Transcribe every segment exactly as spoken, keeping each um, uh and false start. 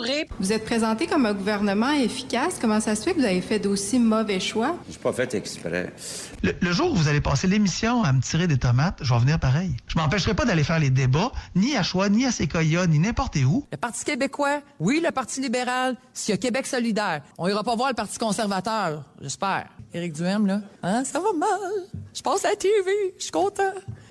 bourré. Vous êtes présenté comme un gouvernement efficace. Comment ça se fait que vous avez fait d'aussi mauvais choix? J'ai pas fait exprès. Le, le jour où vous allez passer l'émission à me tirer des tomates, je vais venir pareil. Je m'empêcherai pas d'aller faire les débats, ni à Choix, ni à Séquoia, ni n'importe où. Le Parti québécois, oui, le Parti libéral, s'il y a Québec solidaire. On ira pas voir le Parti conservateur, j'espère. Éric Duhem, là, hein, ça va mal. Je passe à la T V, je suis content.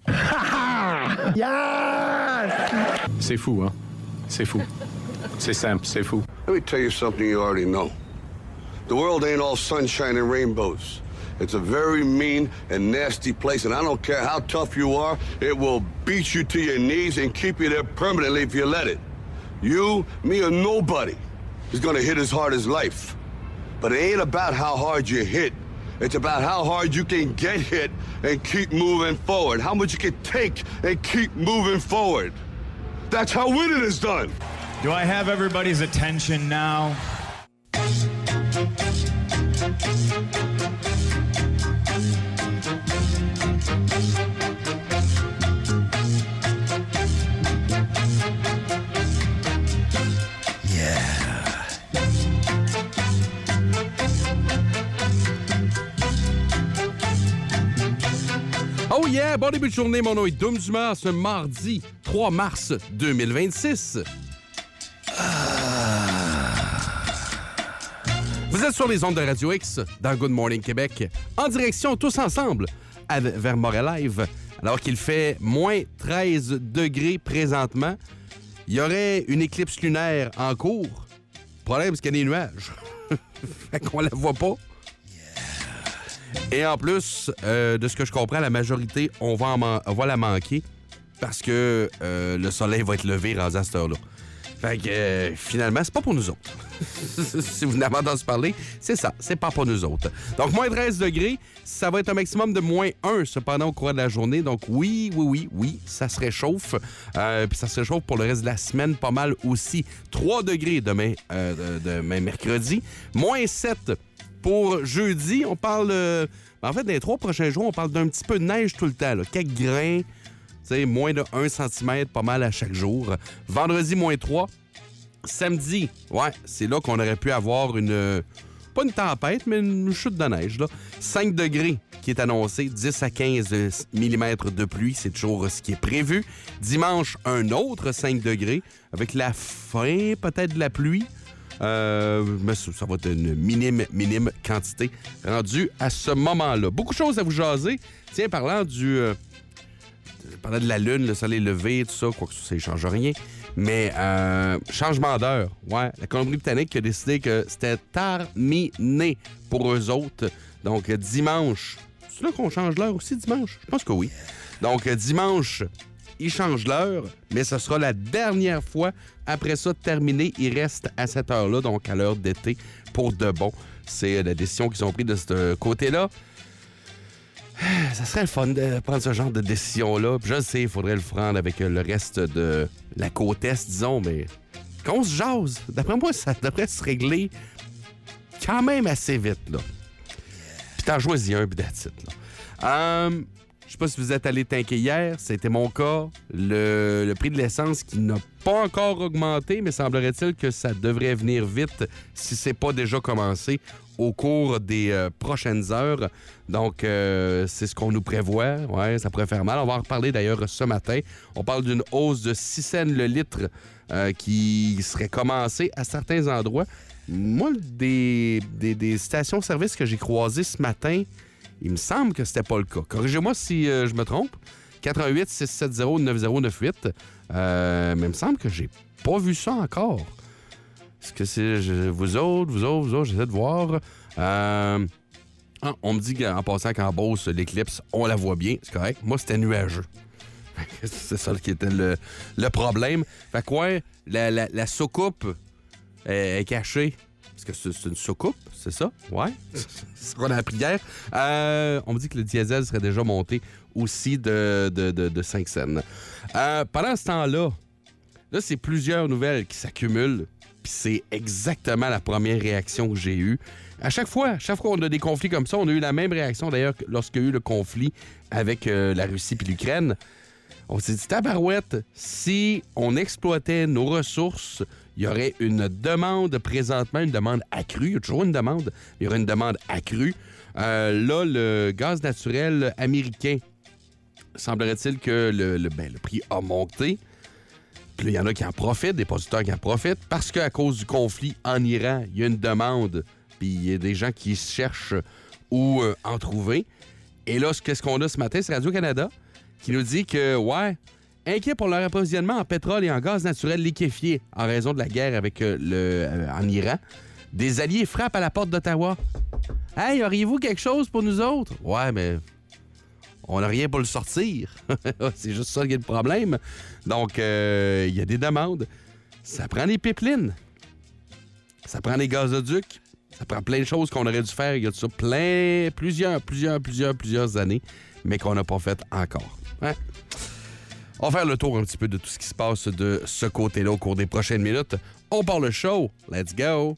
Yes! C'est fou, hein? C'est fou. C'est simple, c'est fou. Let me tell you something you already know. The world ain't all sunshine and rainbows. It's a very mean and nasty place, and I don't care how tough you are, it will beat you to your knees and keep you there permanently if you let it. You, me, or nobody is gonna hit as hard as life. But it ain't about how hard you hit. It's about how hard you can get hit and keep moving forward. How much you can take and keep moving forward. That's how winning is done. Do I have everybody's attention now? Oh yeah! Bon début de journée, mon nom est Dom Dumas, ce mardi trois mars deux mille vingt-six. Ah. Vous êtes sur les ondes de Radio X, dans Good Morning Québec, en direction tous ensemble à, vers Montréal-Live, alors qu'il fait moins treize degrés présentement. Il y aurait une éclipse lunaire en cours. Le problème, c'est qu'il y a des nuages. Fait qu'on la voit pas. Et en plus, euh, de ce que je comprends, la majorité, on va, en man- on va la manquer parce que euh, le soleil va être levé rendu à cette heure-là. Fait que euh, finalement, c'est pas pour nous autres. Si vous n'avez entendu parler, c'est ça, c'est pas pour nous autres. Donc, moins treize degrés, ça va être un maximum de moins un cependant au cours de la journée. Donc, oui, oui, oui, oui, ça se réchauffe. Euh, puis ça se réchauffe pour le reste de la semaine pas mal aussi. trois degrés demain, euh, demain mercredi. Moins sept pour jeudi, on parle... Euh, en fait, dans les trois prochains jours, on parle d'un petit peu de neige tout le temps. Là. Quelques grains, moins de un centimètre, pas mal à chaque jour. Vendredi, moins trois. Samedi, ouais, c'est là qu'on aurait pu avoir une... Pas une tempête, mais une chute de neige. Là. cinq degrés qui est annoncé, dix à quinze millimètres de pluie, c'est toujours ce qui est prévu. Dimanche, un autre cinq degrés, avec la fin peut-être de la pluie. Euh, mais ça, ça va être une minime, minime quantité rendue à ce moment-là. Beaucoup de choses à vous jaser. Tiens, parlant du... Euh, parlant de la Lune, le soleil levé, tout ça, quoi que ça ne change rien. Mais euh, changement d'heure, ouais. La Colombie-Britannique a décidé que c'était terminé pour eux autres. Donc, dimanche... C'est là qu'on change l'heure aussi, dimanche? Je pense que oui. Donc, dimanche... Ils changent l'heure, mais ce sera la dernière fois. Après ça, terminé, il reste à cette heure-là, donc à l'heure d'été, pour de bon. C'est la décision qu'ils ont prise de ce côté-là. Ça serait le fun de prendre ce genre de décision-là. Puis je sais, il faudrait le prendre avec le reste de la côte est, disons, mais qu'on se jase. D'après moi, ça devrait se régler quand même assez vite, là. Puis t'en choisis un, puis that's it, là. Um, Je sais pas si vous êtes allé tanker hier, c'était mon cas. Le, le prix de l'essence qui n'a pas encore augmenté, mais semblerait-il que ça devrait venir vite si c'est pas déjà commencé au cours des euh, prochaines heures. Donc, euh, c'est ce qu'on nous prévoit. Ouais, ça pourrait faire mal. On va en reparler d'ailleurs ce matin. On parle d'une hausse de six cents le litre euh, qui serait commencée à certains endroits. Moi, des, des, des stations-service que j'ai croisées ce matin, il me semble que c'était pas le cas. Corrigez-moi si euh, je me trompe. quatre un huit six sept zéro neuf zéro neuf huit. Euh, mais il me semble que j'ai pas vu ça encore. Est-ce que c'est je, vous autres, vous autres, vous autres, j'essaie de voir. Euh, ah, on me dit qu'en passant qu'en Beauce, l'éclipse, on la voit bien. C'est correct. Moi, c'était nuageux. C'est ça qui était le, le problème. Fait que ouais, la, la, la soucoupe est, est cachée. Parce que c'est, c'est une soucoupe, c'est ça? Ouais. C'est ce qu'on a appris hier. Euh, on me dit que le diesel serait déjà monté aussi de, de, de, de cinq cents. Euh, pendant ce temps-là, là, c'est plusieurs nouvelles qui s'accumulent. Puis c'est exactement la première réaction que j'ai eue. À chaque fois, à chaque fois qu'on a des conflits comme ça, on a eu la même réaction d'ailleurs lorsqu'il y a eu le conflit avec euh, la Russie puis l'Ukraine. On s'est dit, tabarouette, si on exploitait nos ressources, il y aurait une demande présentement, une demande accrue. Il y a toujours une demande, mais il y aurait une demande accrue. Euh, là, le gaz naturel américain, semblerait-il que le, le, ben, le prix a monté. Puis il y en a qui en profitent, des producteurs qui en profitent, parce qu'à cause du conflit en Iran, il y a une demande, puis il y a des gens qui cherchent où euh, en trouver. Et là, qu'est-ce qu'on a ce matin? C'est Radio-Canada qui nous dit que, ouais, inquiet pour leur approvisionnement en pétrole et en gaz naturel liquéfié en raison de la guerre avec euh, le, euh, en Iran. Des alliés frappent à la porte d'Ottawa. Hey, auriez-vous quelque chose pour nous autres? Ouais, mais on n'a rien pour le sortir. C'est juste ça qui est le problème. Donc, il euh, y a des demandes. Ça prend des pipelines. Ça prend des gazoducs. Ça prend plein de choses qu'on aurait dû faire il y a de ça plein, plusieurs, plusieurs, plusieurs, plusieurs années, mais qu'on n'a pas fait encore. Hein? On va faire le tour un petit peu de tout ce qui se passe de ce côté-là au cours des prochaines minutes. On part le show. Let's go!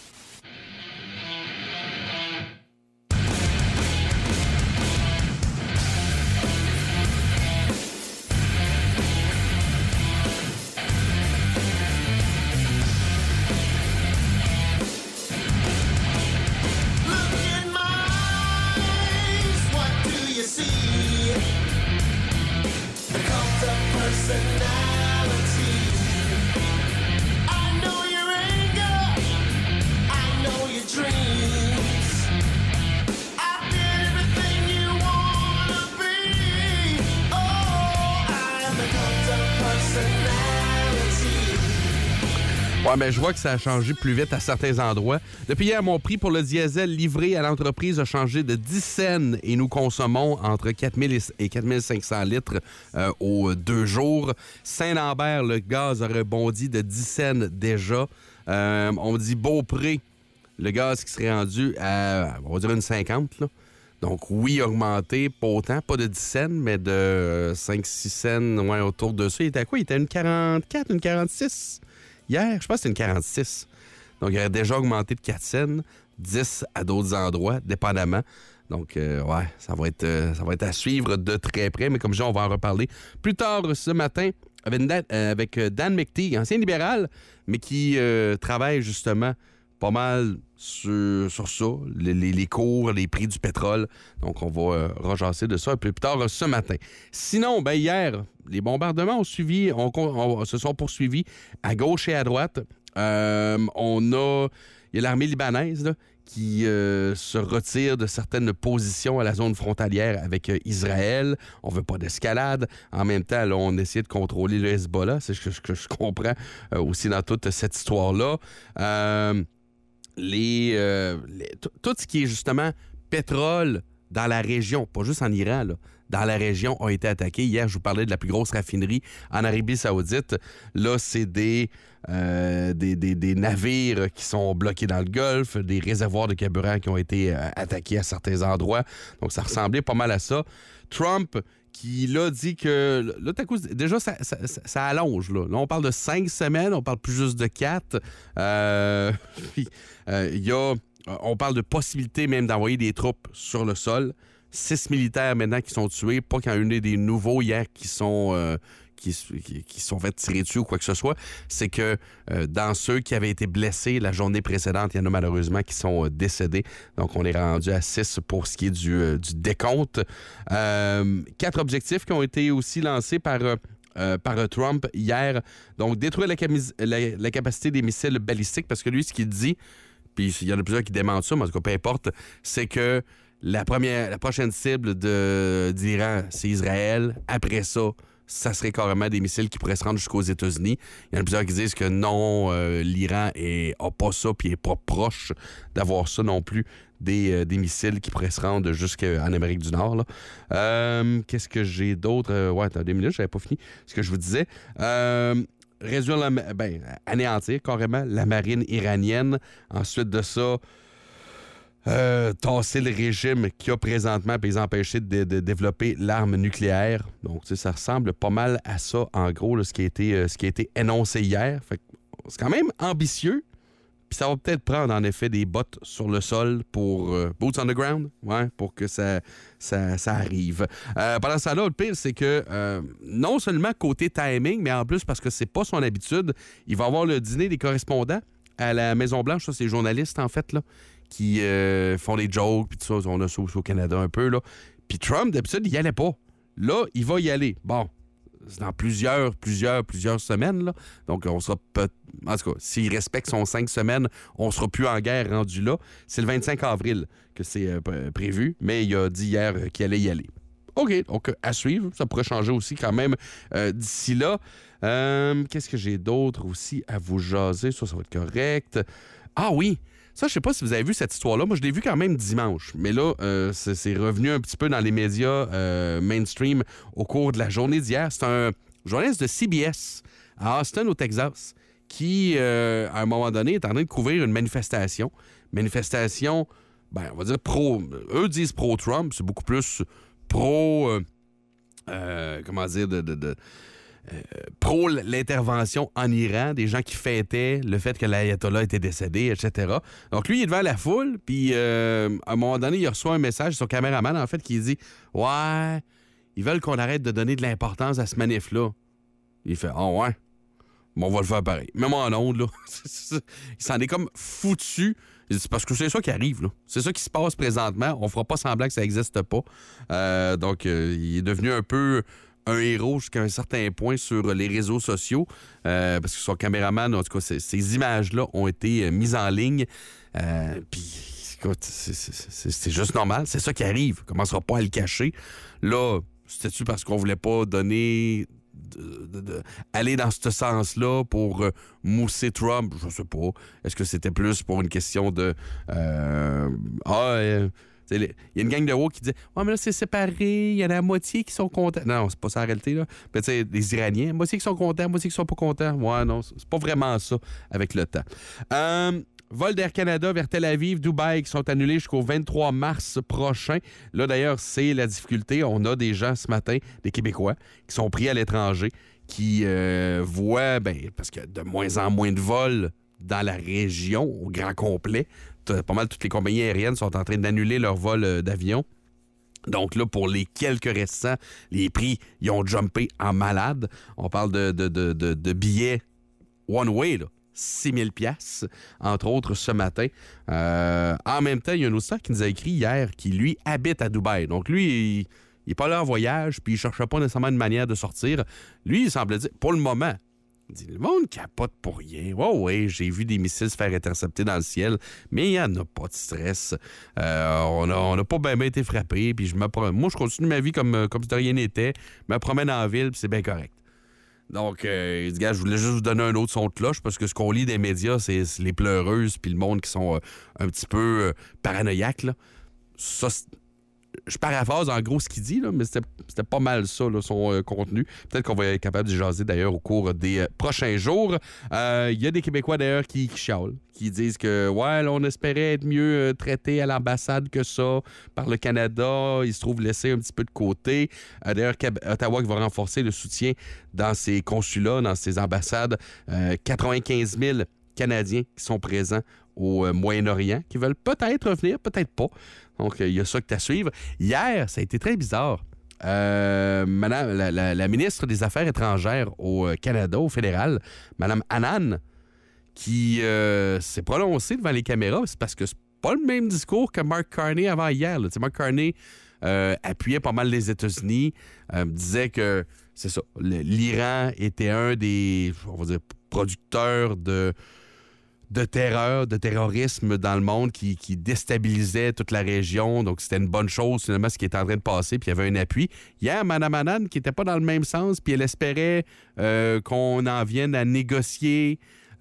Ouais, mais je vois que ça a changé plus vite à certains endroits. Depuis hier, mon prix pour le diesel livré à l'entreprise a changé de dix cents et nous consommons entre quatre mille et quatre mille cinq cents litres euh, aux deux jours. Saint-Lambert, le gaz a rebondi de dix cents déjà. Euh, on dit Beaupré, le gaz qui serait rendu à, on va dire une cinquante, là. Donc, oui, augmenté, pas autant, pas de dix cents, mais de cinq six cents, ouais, autour de ça. Il était à quoi? Il était à une quarante-quatre, une quarante-six? Hier, je pense que c'était une quarante-six. Donc, il aurait déjà augmenté de quatre cents, dix à d'autres endroits, dépendamment. Donc, euh, ouais, ça va, être, euh, ça va être à suivre de très près. Mais comme je dis, on va en reparler plus tard ce matin avec Dan, euh, avec Dan McTeague, ancien libéral, mais qui euh, travaille justement pas mal sur, sur ça, les, les, les cours, les prix du pétrole. Donc, on va euh, rejasser de ça un peu plus tard ce matin. Sinon, ben hier, les bombardements ont suivi, on, on, se sont poursuivis à gauche et à droite. Euh, on a, il y a l'armée libanaise là, qui euh, se retire de certaines positions à la zone frontalière avec euh, Israël. On veut pas d'escalade. En même temps, là, on essaie de contrôler le Hezbollah. C'est ce que, que je comprends euh, aussi dans toute cette histoire-là. Euh, les, euh, les, tout ce qui est justement pétrole dans la région, pas juste en Iran, là, dans la région, a été attaqué. Hier, je vous parlais de la plus grosse raffinerie en Arabie Saoudite. Là, c'est des, euh, des, des, des navires qui sont bloqués dans le Golfe, des réservoirs de carburant qui ont été euh, attaqués à certains endroits. Donc, ça ressemblait pas mal à ça. Trump, qui là dit que... Là, tout à coup, déjà, ça, ça, ça allonge. Là. là, on parle de cinq semaines, on parle plus juste de quatre. Euh, puis, euh, il y a... On parle de possibilité même d'envoyer des troupes sur le sol. Six militaires maintenant qui sont tués, pas qu'il y en a eu des nouveaux hier qui sont euh, qui, qui, qui sont fait tirer dessus ou quoi que ce soit. C'est que euh, dans ceux qui avaient été blessés la journée précédente, il y en a malheureusement qui sont euh, décédés. Donc on est rendu à six pour ce qui est du, euh, du décompte. Euh, quatre objectifs qui ont été aussi lancés par... Euh, Euh, par Trump hier. Donc, détruire la, camis- la, la capacité des missiles balistiques, parce que lui, ce qu'il dit, puis il y en a plusieurs qui démentent ça, mais en tout cas, peu importe, c'est que la première, la prochaine cible de, d'Iran, c'est Israël. Après ça, ça serait carrément des missiles qui pourraient se rendre jusqu'aux États-Unis. Il y en a plusieurs qui disent que non, euh, l'Iran n'a pas ça, puis n'est pas proche d'avoir ça non plus. Des, euh, des missiles qui pourraient se rendre jusqu'en Amérique du Nord. Là. Euh, qu'est-ce que j'ai d'autre? Euh, ouais, attends deux minutes, j'avais pas fini ce que je vous disais. Euh, réduire la... Ben, anéantir carrément la marine iranienne. Ensuite de ça, euh, tasser le régime qu'il y a présentement et les empêcher de, de développer l'arme nucléaire. Donc, tu sais, ça ressemble pas mal à ça, en gros, là, ce, qui a été, euh, ce qui a été énoncé hier. Fait que c'est quand même ambitieux. Puis ça va peut-être prendre, en effet, des bottes sur le sol pour... Euh, boots on the ground, ouais, pour que ça, ça, ça arrive. Euh, pendant ce temps-là, le pire, c'est que euh, non seulement côté timing, mais en plus, parce que c'est pas son habitude, il va avoir le dîner des correspondants à la Maison-Blanche. Ça, c'est les journalistes, en fait, là, qui euh, font des jokes, puis tout ça. On a ça aussi au Canada un peu, là. Puis Trump, d'habitude, il y allait pas. Là, il va y aller. Bon, c'est dans plusieurs, plusieurs, plusieurs semaines, là. Donc, on sera peut... En tout cas, s'il respecte son cinq semaines, on sera plus en guerre rendu là. C'est le vingt-cinq avril que c'est euh, prévu, mais il a dit hier euh, qu'il allait y aller. OK, donc à suivre. Ça pourrait changer aussi quand même euh, d'ici là. Euh, qu'est-ce que j'ai d'autre aussi à vous jaser? Ça, ça va être correct. Ah oui! Ça, je sais pas si vous avez vu cette histoire-là. Moi, je l'ai vu quand même dimanche. Mais là, euh, c'est, c'est revenu un petit peu dans les médias euh, mainstream au cours de la journée d'hier. C'est un journaliste de C B S à Austin, au Texas, qui, euh, à un moment donné, est en train de couvrir une manifestation. Manifestation, ben, on va dire pro... Eux disent pro-Trump. C'est beaucoup plus pro... Euh, euh, comment dire... de... de, de Euh, pro l'intervention en Iran, des gens qui fêtaient le fait que l'ayatollah était décédé, et cetera. Donc lui, il est devant la foule, puis euh, à un moment donné, il reçoit un message, son caméraman, en fait, qui dit « Ouais, ils veulent qu'on arrête de donner de l'importance à ce manif-là. » Il fait « Ah oh, ouais, bon, on va le faire pareil. » Même en ondes, là. Il s'en est comme foutu. C'est parce que c'est ça qui arrive, là. C'est ça qui se passe présentement. On fera pas semblant que ça n'existe pas. Euh, donc, euh, il est devenu un peu... un héros jusqu'à un certain point sur les réseaux sociaux, euh, parce que son caméraman, en tout cas, ces images-là ont été euh, mises en ligne. Euh, Puis, écoute, c'est, c'est, c'est, c'est juste normal. C'est ça qui arrive. On ne commencera pas à le cacher. Là, c'était-tu parce qu'on voulait pas donner... De, de, de, aller dans ce sens-là pour euh, mousser Trump? Je sais pas. Est-ce que c'était plus pour une question de... Euh, ah... Euh, il y a une gang de woke qui dit « Ouais, mais là, c'est séparé, il y en a la moitié qui sont contents. » Non, c'est pas ça la réalité, là. Mais tu sais, les Iraniens, moitié qui sont contents, moitié qui sont pas contents. Ouais, non, c'est pas vraiment ça avec le temps. Euh, vol d'Air Canada vers Tel Aviv, Dubaï qui sont annulés jusqu'au vingt-trois mars prochain. Là, d'ailleurs, c'est la difficulté. On a des gens ce matin, des Québécois, qui sont pris à l'étranger, qui euh, voient, ben, parce qu'il y a de moins en moins de vols dans la région au grand complet. Pas mal toutes les compagnies aériennes sont en train d'annuler leur vol d'avion. Donc là, pour les quelques restants, les prix, ils ont jumpé en malade. On parle de, de, de, de, de billets one-way, là. six mille dollars, entre autres, ce matin. Euh, en même temps, il y a un auditeur qui nous a écrit hier qui, lui, habite à Dubaï. Donc lui, il n'est pas là en voyage, puis il ne cherchait pas nécessairement une manière de sortir. Lui, il semble dire, pour le moment... Il dit, le monde capote pour rien. Ouais, ouais, j'ai vu des missiles se faire intercepter dans le ciel, mais il n'y en a pas de stress. Euh, on n'a on a pas bien été frappé, puis je me prom... moi, je continue ma vie comme, comme si de rien n'était. Je me promène en ville, puis c'est bien correct. Donc, euh, il dit, gars, je voulais juste vous donner un autre son de cloche, parce que ce qu'on lit des médias, c'est, c'est les pleureuses, puis le monde qui sont euh, un petit peu euh, paranoïaques, là. Ça, c'est... Je paraphrase en gros ce qu'il dit, là, mais c'était, c'était pas mal ça, là, son euh, contenu. Peut-être qu'on va être capable d'y jaser d'ailleurs au cours des euh, prochains jours. Il euh, y a des Québécois d'ailleurs qui, qui chialent, qui disent que ouais, là, on espérait être mieux euh, traités à l'ambassade que ça par le Canada. Ils se trouvent laissés un petit peu de côté. Euh, d'ailleurs, Ottawa qui va renforcer le soutien dans ses consulats, dans ses ambassades. Euh, quatre-vingt-quinze mille Canadiens qui sont présents au euh, Moyen-Orient, qui veulent peut-être revenir, peut-être pas. Donc, il euh, y a ça que tu as à suivre. Hier, ça a été très bizarre. Euh, madame, la, la, la ministre des Affaires étrangères au Canada, au fédéral, Mme Annan, qui euh, s'est prononcée devant les caméras, c'est parce que c'est pas le même discours que Mark Carney avant hier. Là. Mark Carney euh, appuyait pas mal les États-Unis, euh, disait que, c'est ça, l'Iran était un des, on va dire, producteurs de... de terreur, de terrorisme dans le monde qui, qui déstabilisait toute la région. Donc, c'était une bonne chose, finalement, ce qui est en train de passer, puis il y avait un appui. Hier, Mme Annan, qui n'était pas dans le même sens, puis elle espérait euh, qu'on en vienne à négocier.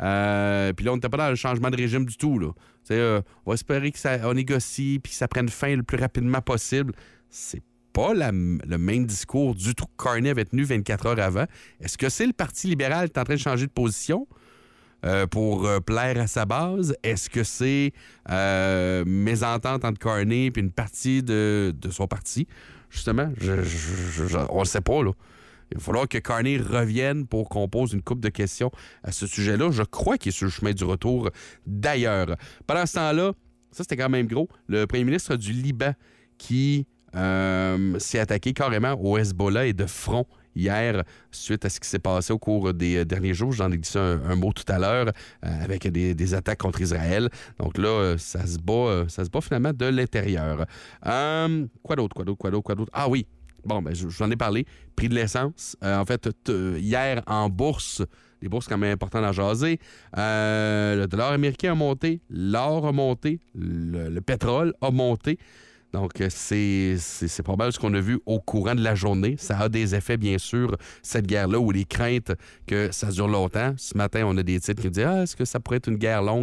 Euh, puis là, on n'était pas dans le changement de régime du tout, là. Euh, on va espérer qu'on négocie, puis que ça prenne fin le plus rapidement possible. C'est pas la, le même discours du tout que Carney avait tenu vingt-quatre heures avant. Est-ce que c'est le Parti libéral qui est en train de changer de position? Euh, pour euh, plaire à sa base? Est-ce que c'est euh, mésentente entre Carney et une partie de, de son parti? Justement, je, je, je, on le sait pas, là. Il va falloir que Carney revienne pour qu'on pose une couple de questions à ce sujet-là. Je crois qu'il est sur le chemin du retour d'ailleurs. Pendant ce temps-là, ça c'était quand même gros, le premier ministre du Liban qui euh, s'est attaqué carrément au Hezbollah et de front hier, suite à ce qui s'est passé au cours des derniers jours. J'en ai dit un, un mot tout à l'heure, euh, avec des, des attaques contre Israël. Donc là, euh, ça se bat, euh, ça se bat finalement de l'intérieur. Euh, quoi d'autre, quoi d'autre, quoi d'autre, quoi d'autre? Ah oui, bon, ben, je, je vous en ai parlé. Prix de l'essence. Euh, en fait, t- hier, en bourse, les bourses quand même importantes à jaser, euh, le dollar américain a monté, l'or a monté, le, le pétrole a monté. Donc, c'est, c'est, c'est pas mal ce qu'on a vu au courant de la journée. Ça a des effets, bien sûr, cette guerre-là, ou les craintes que ça dure longtemps. Ce matin, on a des titres qui nous disent « Ah, est-ce que ça pourrait être une guerre longue? »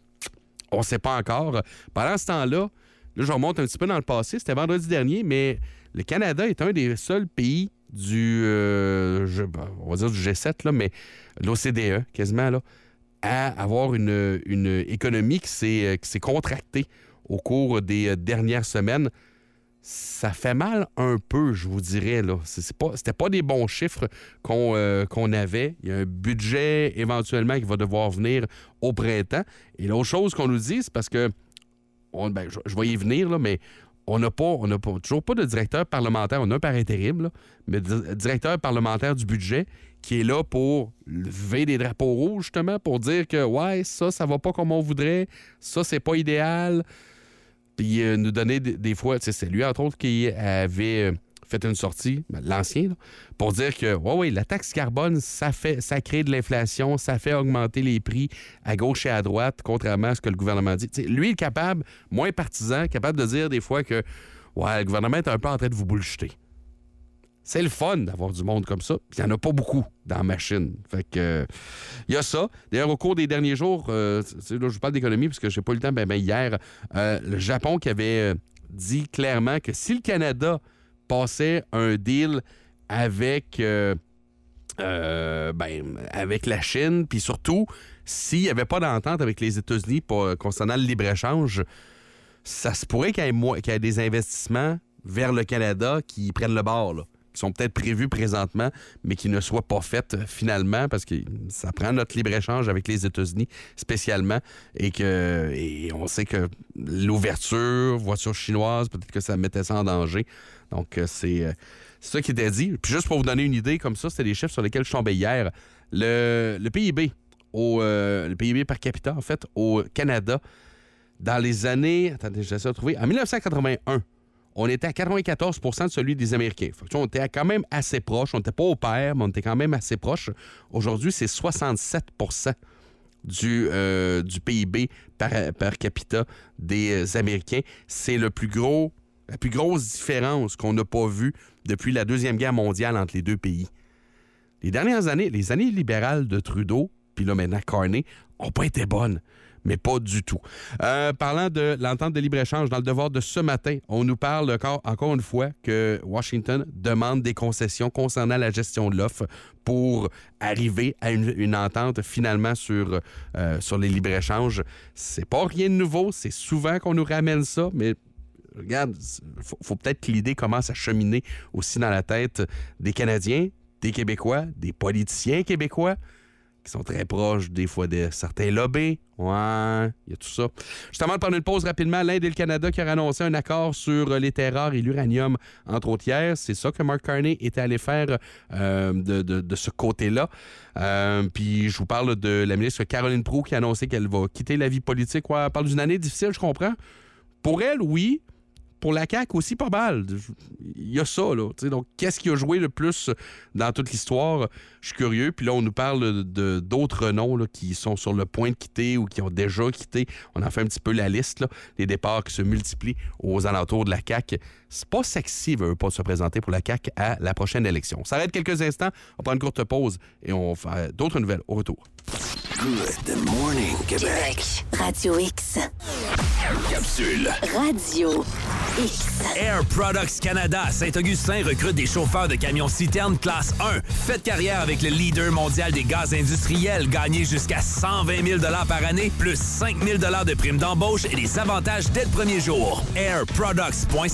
On ne sait pas encore. Pendant ce temps-là, là, je remonte un petit peu dans le passé. C'était vendredi dernier, mais le Canada est un des seuls pays du, euh, je, on va dire du G sept, là, mais de l'O C D E, quasiment, là, à avoir une, une économie qui s'est, qui s'est contractée au cours des dernières semaines. Ça fait mal un peu, je vous dirais. Là. C'est, c'est pas, c'était pas des bons chiffres qu'on, euh, qu'on avait. Il y a un budget éventuellement qui va devoir venir au printemps. Et l'autre chose qu'on nous dit, c'est parce que, on, ben, je, je vais y venir, là, mais on n'a pas, on n'a pas, toujours pas de directeur parlementaire. On a un par intérim, là, mais de, directeur parlementaire du budget qui est là pour lever des drapeaux rouges, justement, pour dire que, ouais, ça, ça va pas comme on voudrait. Ça, c'est pas idéal. Puis euh, nous donner des, des fois, c'est lui, entre autres, qui avait euh, fait une sortie, ben, l'ancien, là, pour dire que, ouais, oui, la taxe carbone, ça fait, ça crée de l'inflation, ça fait augmenter les prix à gauche et à droite, contrairement à ce que le gouvernement dit. T'sais, lui, il est capable, moins partisan, capable de dire des fois que, ouais, le gouvernement est un peu en train de vous bullshiter. C'est le fun d'avoir du monde comme ça. Il n'y en a pas beaucoup dans la machine. Fait que, euh, il y a ça. D'ailleurs, au cours des derniers jours, euh, là, je vous parle d'économie parce que je n'ai pas eu le temps, ben, ben hier, euh, le Japon qui avait dit clairement que si le Canada passait un deal avec, euh, euh, ben, avec la Chine, puis surtout, s'il n'y avait pas d'entente avec les États-Unis pour, concernant le libre-échange, ça se pourrait qu'il y ait, mo- qu'il y ait des investissements vers le Canada qui prennent le bord, là, qui sont peut-être prévus présentement, mais qui ne soient pas faites finalement, parce que ça prend notre libre-échange avec les États-Unis spécialement, et que et on sait que l'ouverture, voiture chinoise, peut-être que ça mettait ça en danger. Donc, c'est, c'est ça qui était dit. Puis juste pour vous donner une idée, comme ça, c'était les chiffres sur lesquels je tombais hier. Le, le P I B, au, euh, le P I B par capita, en fait, au Canada, dans les années... Attendez, j'essaie de trouver. En dix-neuf cent quatre-vingt-un, on était à quatre-vingt-quatorze pour cent de celui des Américains. Fait que, on était quand même assez proche. On n'était pas au pair, mais on était quand même assez proche. Aujourd'hui, c'est soixante-sept pour cent du, euh, du P I B par, par capita des Américains. C'est le plus gros, la plus grosse différence qu'on n'a pas vue depuis la Deuxième Guerre mondiale entre les deux pays. Les dernières années, les années libérales de Trudeau, puis là maintenant Carney, n'ont pas été bonnes. Mais pas du tout. Euh, parlant de l'entente de libre-échange, dans le devoir de ce matin, on nous parle encore, encore une fois que Washington demande des concessions concernant la gestion de l'offre pour arriver à une, une entente finalement sur, euh, sur les libres-échanges. C'est pas rien de nouveau, c'est souvent qu'on nous ramène ça, mais regarde, il faut, faut peut-être que l'idée commence à cheminer aussi dans la tête des Canadiens, des Québécois, des politiciens québécois, qui sont très proches des fois de certains lobbies. Ouais, il y a tout ça. Justement, de prendre une pause rapidement, l'Inde et le Canada qui ont annoncé un accord sur les terres rares et l'uranium, entre autres hier. C'est ça que Mark Carney était allé faire euh, de, de, de ce côté-là. Euh, puis je vous parle de la ministre Caroline Proulx qui a annoncé qu'elle va quitter la vie politique. Ouais, elle parle d'une année difficile, je comprends. Pour elle, oui. Pour la C A Q aussi, pas mal. Il y a ça, là. T'sais, donc, qu'est-ce qui a joué le plus dans toute l'histoire? Je suis curieux. Puis là, on nous parle de, d'autres noms là, qui sont sur le point de quitter ou qui ont déjà quitté. On en fait un petit peu la liste, là. Les départs qui se multiplient aux alentours de la C A Q. C'est pas sexy, veut pas se présenter pour la C A Q à la prochaine élection. On s'arrête quelques instants, on prend une courte pause et on fait d'autres nouvelles au retour. Good morning, Québec. Québec. Radio X. Capsule. Radio X. Air Products Canada à Saint-Augustin recrute des chauffeurs de camions citernes classe un. Faites carrière avec le leader mondial des gaz industriels. Gagnez jusqu'à cent vingt mille dollars par année, plus cinq mille dollars de primes d'embauche et des avantages dès le premier jour. air products point c a,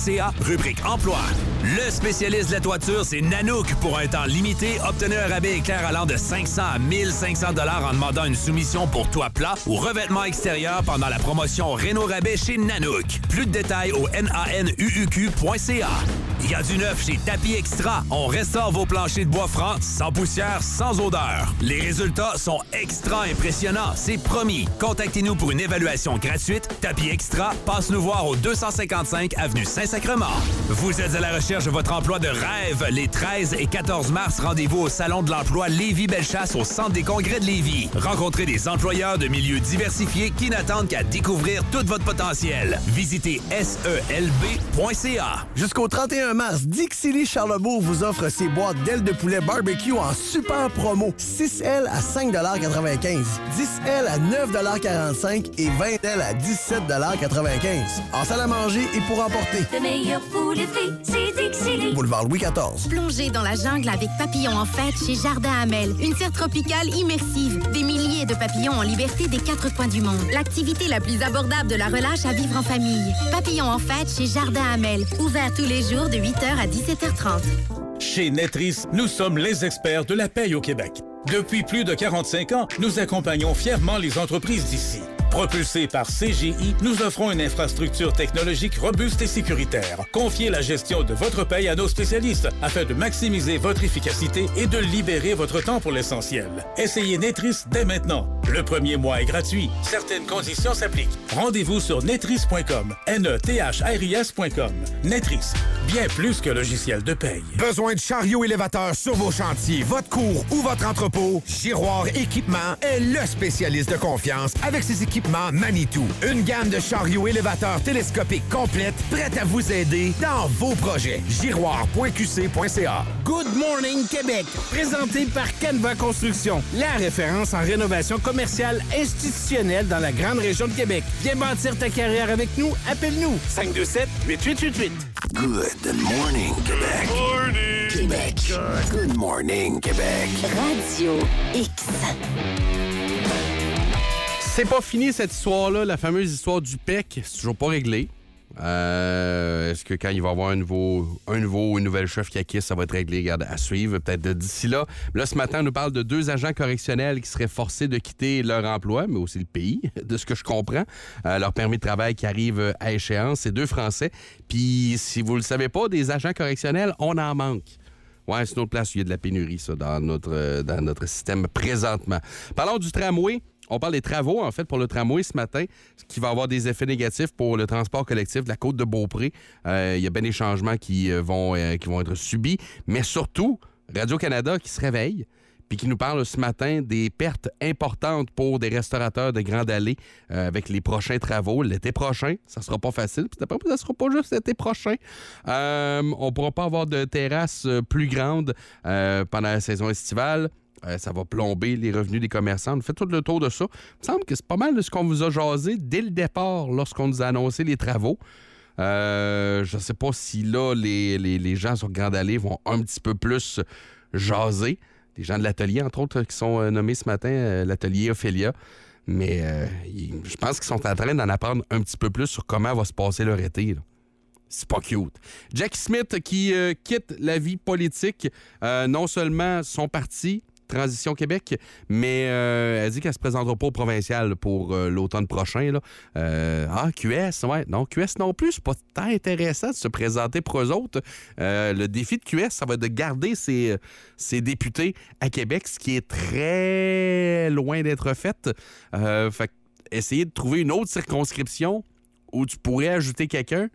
rubrique emploi. Le spécialiste de la toiture, c'est Nanook. Pour un temps limité, obtenez un rabais éclair allant de cinq cents à mille cinq cents dollars en demandant une soumission pour toit plat ou revêtement extérieur pendant la promotion Réno Rabais chez Nanook. Plus de détails au nanuuq point c a. Il y a du neuf chez Tapis Extra. On restaure vos planchers de bois francs, sans poussière, sans odeur. Les résultats sont extra impressionnants, c'est promis. Contactez-nous pour une évaluation gratuite. Tapis Extra, passe nous voir au deux cent cinquante-cinq avenue Saint-Sacrement. Vous êtes à la recherche de votre emploi de rêve. Les treize et quatorze mars, rendez-vous au Salon de l'emploi Lévis-Bellechasse au Centre des congrès de Lévis. Rencontrez des employeurs de milieux diversifiés qui n'attendent qu'à découvrir tout votre potentiel. Visitez S E L B point C A. Jusqu'au trente et un mars, Dixili Charlebourg vous offre ses boîtes d'ailes de poulet barbecue en super promo. six ailes à cinq quatre-vingt-quinze, dix ailes à neuf quarante-cinq et vingt ailes à dix-sept quatre-vingt-quinze. En salle à manger et pour emporter. Le meilleur pour les filles, c'est Dixili. Boulevard Louis quatorze. Plongez dans la jungle avec Papillon en fête chez Jardin Hamel. Une serre tropicale immersive. Des milliers de papillons en liberté des quatre coins du monde. L'activité la plus abordable de la relâche à vivre en famille. Papillon en fête chez Jardin Hamel. Ouvert tous les jours de huit heures à dix-sept heures trente. Chez Netris, nous sommes les experts de la paye au Québec. Depuis plus de quarante-cinq ans, nous accompagnons fièrement les entreprises d'ici. Propulsés par C G I, nous offrons une infrastructure technologique robuste et sécuritaire. Confiez la gestion de votre paye à nos spécialistes afin de maximiser votre efficacité et de libérer votre temps pour l'essentiel. Essayez Netris dès maintenant. Le premier mois est gratuit. Certaines conditions s'appliquent. Rendez-vous sur netris point com. N E T H R I S point com. Netris, bien plus que logiciel de paye. Besoin de chariots élévateurs sur vos chantiers, votre cour ou votre entrepôt? Giroir Équipement est le spécialiste de confiance avec ses équipements Manitou. Une gamme de chariots élévateurs télescopiques complète, prête à vous aider dans vos projets. giroir point q c point c a. Good Morning Québec, présenté par Canva Construction, la référence en rénovation commerciale institutionnelle dans la grande région de Québec. Viens bâtir ta carrière avec nous, appelle-nous cinq deux sept, huit huit huit huit. Good morning, Québec. Morning. Québec. Good morning, Québec. Radio X. C'est pas fini cette histoire-là, la fameuse histoire du P E C. C'est toujours pas réglé. Euh, est-ce que quand il va y avoir un nouveau, un nouveau ou une nouvelle chef qui acquise, ça va être réglé? Regarde, à suivre, peut-être d'ici là. Là, ce matin, on nous parle de deux agents correctionnels qui seraient forcés de quitter leur emploi, mais aussi le pays, de ce que je comprends. Euh, leur permis de travail qui arrive à échéance, c'est deux Français. Puis, si vous le savez pas, des agents correctionnels, on en manque. Ouais, c'est une autre place où il y a de la pénurie, ça, dans notre, dans notre système présentement. Parlons du tramway. On parle des travaux, en fait, pour le tramway ce matin, ce qui va avoir des effets négatifs pour le transport collectif de la côte de Beaupré. Euh, il y a bien des changements qui vont, euh, qui vont être subis, mais surtout, Radio-Canada qui se réveille puis qui nous parle ce matin des pertes importantes pour des restaurateurs de Grande Allée euh, avec les prochains travaux. L'été prochain, ça sera pas facile. Puis d'après moi, ça sera pas juste l'été prochain. Euh, on pourra pas avoir de terrasse plus grande euh, pendant la saison estivale. Euh, ça va plomber les revenus des commerçants. On fait tout le tour de ça. Il me semble que c'est pas mal de ce qu'on vous a jasé dès le départ lorsqu'on nous a annoncé les travaux. Euh, je ne sais pas si là, les, les, les gens sur Grande Allée vont un petit peu plus jaser. Les gens de l'atelier, entre autres, qui sont euh, nommés ce matin, euh, l'atelier Ophélia. Mais euh, ils, je pense qu'ils sont en train d'en apprendre un petit peu plus sur comment va se passer leur été, là. C'est pas cute. Jackie Smith qui euh, quitte la vie politique, euh, non seulement son parti, Transition Québec, mais euh, elle dit qu'elle se présentera pas au provincial pour euh, l'automne prochain. Là. Euh, ah, Q S, ouais. Non, Q S non plus, c'est pas tant intéressant de se présenter pour eux autres. Euh, le défi de Q S, ça va être de garder ses, ses députés à Québec, ce qui est très loin d'être fait. Euh, fait essayer de trouver une autre circonscription où tu pourrais ajouter quelqu'un,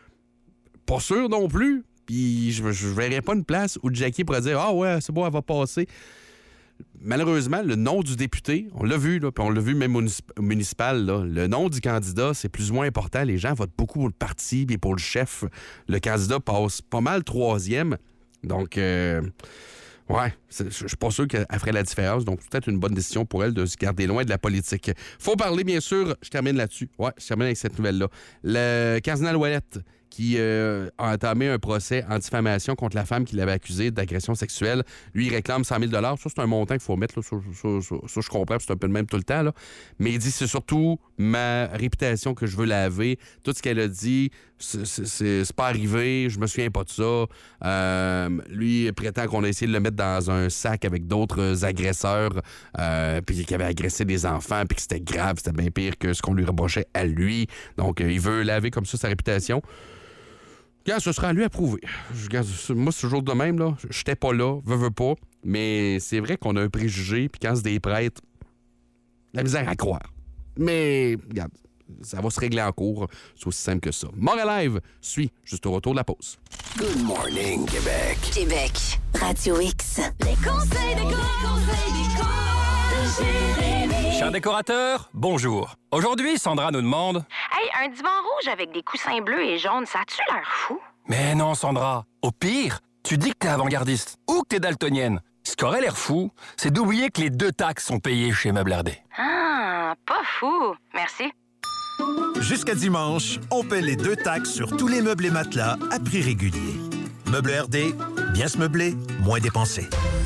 pas sûr non plus. Puis je ne verrais pas une place où Jackie pourrait dire « Ah ouais, c'est bon, elle va passer ». Malheureusement, le nom du député, on l'a vu, là, puis on l'a vu même municip- municipal, là, le nom du candidat, c'est plus ou moins important. Les gens votent beaucoup pour le parti et pour le chef. Le candidat passe pas mal troisième. Donc, euh, ouais, je suis pas sûr qu'elle ferait la différence. Donc, c'est peut-être une bonne décision pour elle de se garder loin de la politique. Faut parler, bien sûr, je termine là-dessus. Ouais, je termine avec cette nouvelle-là. Le cardinal Ouellette qui euh, a entamé un procès en diffamation contre la femme qui l'avait accusée d'agression sexuelle. Lui, il réclame cent mille dollars. Ça, c'est un montant qu'il faut mettre. Là. Ça, ça, ça, ça, je comprends, c'est un peu le même tout le temps. Là. Mais il dit c'est surtout ma réputation que je veux laver. Tout ce qu'elle a dit, c'est, c'est, c'est pas arrivé. Je me souviens pas de ça. Euh, lui, il prétend qu'on a essayé de le mettre dans un sac avec d'autres agresseurs, euh, puis qu'il avait agressé des enfants, puis que c'était grave, c'était bien pire que ce qu'on lui reprochait à lui. Donc, euh, il veut laver comme ça sa réputation. Regarde, ce sera à lui à prouver. Regarde, moi, ce jour de même, là, j'étais pas là, veux, veux pas, mais c'est vrai qu'on a un préjugé, puis quand c'est des prêtres, la misère à croire. Mais, regarde, ça va se régler en cours, c'est aussi simple que ça. Montréal Live suit juste au retour de la pause. Good morning, Québec. Québec, Radio X. Les conseils des conseils des Jérémy. Cher décorateur, bonjour. Aujourd'hui, Sandra nous demande... Hey, un divan rouge avec des coussins bleus et jaunes, ça a-tu l'air fou? Mais non, Sandra. Au pire, tu dis que t'es avant-gardiste ou que t'es daltonienne. Ce qui aurait l'air fou, c'est d'oublier que les deux taxes sont payées chez Meubles R D. Ah, pas fou. Merci. Jusqu'à dimanche, on paie les deux taxes sur tous les meubles et matelas à prix régulier. Meubles R D, bien se meubler, moins dépenser.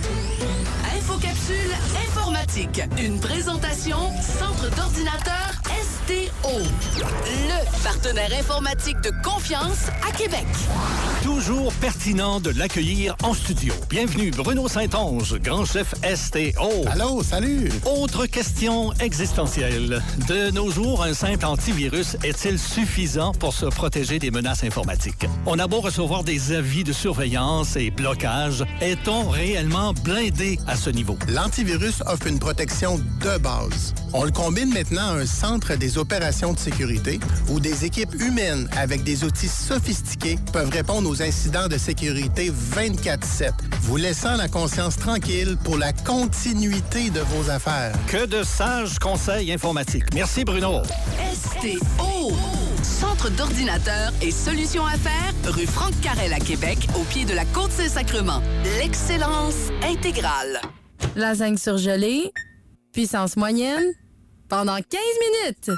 Infocapsule informatique. Une présentation Centre d'ordinateur S T O. Le partenaire informatique de confiance à Québec. Toujours pertinent de l'accueillir en studio. Bienvenue Bruno Saint-Onge, grand chef S T O. Allô, salut. Autre question existentielle. De nos jours, un simple antivirus est-il suffisant pour se protéger des menaces informatiques? On a beau recevoir des avis de surveillance et blocage, est-on réellement blindé à ce niveau? L'antivirus offre une protection de base. On le combine maintenant à un centre des opérations de sécurité où des équipes humaines avec des outils sophistiqués peuvent répondre aux incidents de sécurité vingt-quatre sept, vous laissant la conscience tranquille pour la continuité de vos affaires. Que de sages conseils informatiques. Merci, Bruno. S T O. Centre d'ordinateur et solutions affaires, rue Franck Carrel à Québec, au pied de la Côte Saint-Sacrement. L'excellence intégrale. Lasagne surgelée, puissance moyenne, pendant quinze minutes.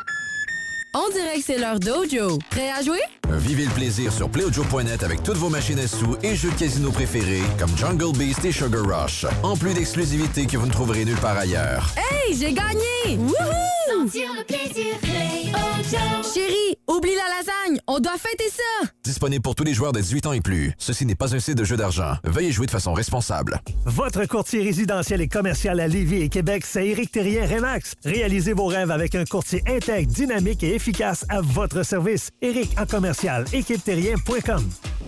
On dirait que c'est l'heure d'Ojo. Prêt à jouer? Vivez le plaisir sur play ojo point net avec toutes vos machines à sous et jeux de casino préférés comme Jungle Beast et Sugar Rush. En plus d'exclusivités que vous ne trouverez nulle part ailleurs. Hey, j'ai gagné! Wouhou! Sentir le plaisir, Play Ojo. Chérie, oublie la lasagne, on doit fêter ça! Disponible pour tous les joueurs de dix-huit ans et plus. Ceci n'est pas un site de jeu d'argent. Veuillez jouer de façon responsable. Votre courtier résidentiel et commercial à Lévis et Québec, c'est Éric Thérien Remax. Réalisez vos rêves avec un courtier intègre, dynamique et efficace à votre service. Éric en commercial, équipe terrien point com.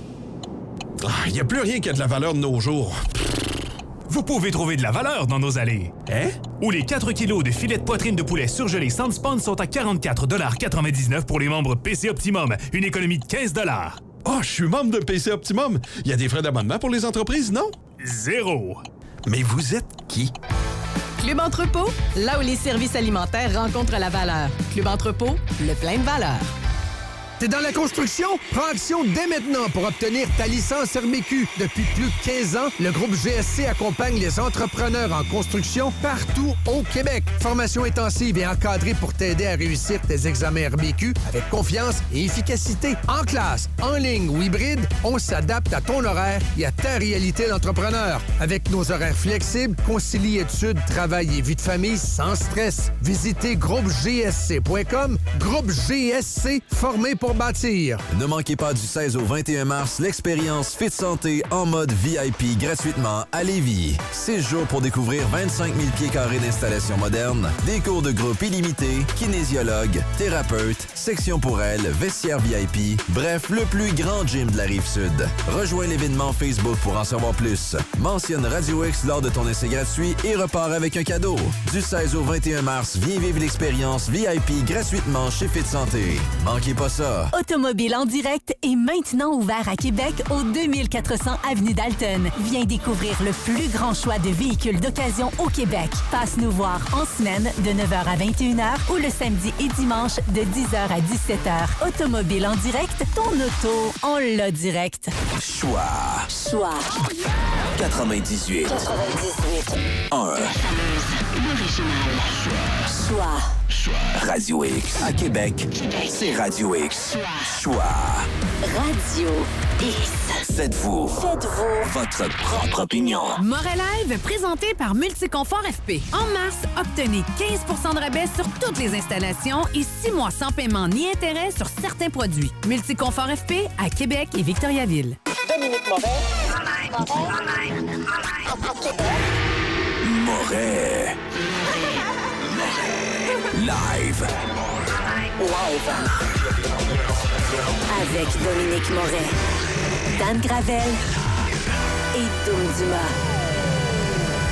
Il n'y a plus rien qui a de la valeur de nos jours. Vous pouvez trouver de la valeur dans nos allées. Hein? Où les quatre kilos de filets de poitrine de poulet surgelés sans spawn sont à quarante-quatre quatre-vingt-dix-neuf pour les membres P C Optimum. Une économie de quinze dollars. Ah, oh, je suis membre de P C Optimum. Il y a des frais d'abonnement pour les entreprises, non? Zéro. Mais vous êtes qui? Club Entrepôt, là où les services alimentaires rencontrent la valeur. Club Entrepôt, le plein de valeur. T'es dans la construction? Prends action dès maintenant pour obtenir ta licence R M Q. Depuis plus de quinze ans, le groupe G S C accompagne les entrepreneurs en construction partout au Québec. Formation intensive et encadrée pour t'aider à réussir tes examens R M Q avec confiance et efficacité. En classe, en ligne ou hybride, on s'adapte à ton horaire et à ta réalité d'entrepreneur. Avec nos horaires flexibles, concilie études, travail et vie de famille sans stress. Visitez groupe G S C point com. Groupe G S C, formé pour bâtir. Ne manquez pas du seize au vingt et un mars l'expérience Fit Santé en mode V I P gratuitement à Lévis. Six jours pour découvrir vingt-cinq mille pieds carrés d'installations modernes, des cours de groupe illimités, kinésiologue, thérapeute, section pour elle, vestiaire V I P, bref, le plus grand gym de la Rive-Sud. Rejoins l'événement Facebook pour en savoir plus. Mentionne Radio X lors de ton essai gratuit et repars avec un cadeau. Du seize au vingt et un mars, viens vivre l'expérience V I P gratuitement chez Fit Santé. Manquez pas ça. Automobile en direct est maintenant ouvert à Québec au deux mille quatre cents avenue Dalton. Viens découvrir le plus grand choix de véhicules d'occasion au Québec. Passe nous voir en semaine de neuf heures à vingt et une heures ou le samedi et dimanche de dix heures à dix-sept heures. Automobile en direct, ton auto, on l'a direct. Choix. Choix. quatre-vingt-dix-huit. quatre-vingt-dix-huit. un. L'original. Choix. Radio X. À Québec, c'est Radio X. Choix. Radio X. Faites-vous. Faites-vous. Votre propre opinion. Morelive, présenté par Multiconfort F P. En mars, obtenez quinze pour cent de rabais sur toutes les installations et six mois sans paiement ni intérêt sur certains produits. Multiconfort F P à Québec et Victoriaville. Dominique Moret. Moret. Live. Live. Avec Dominique Moret, Dan Gravel et Dom Dumas.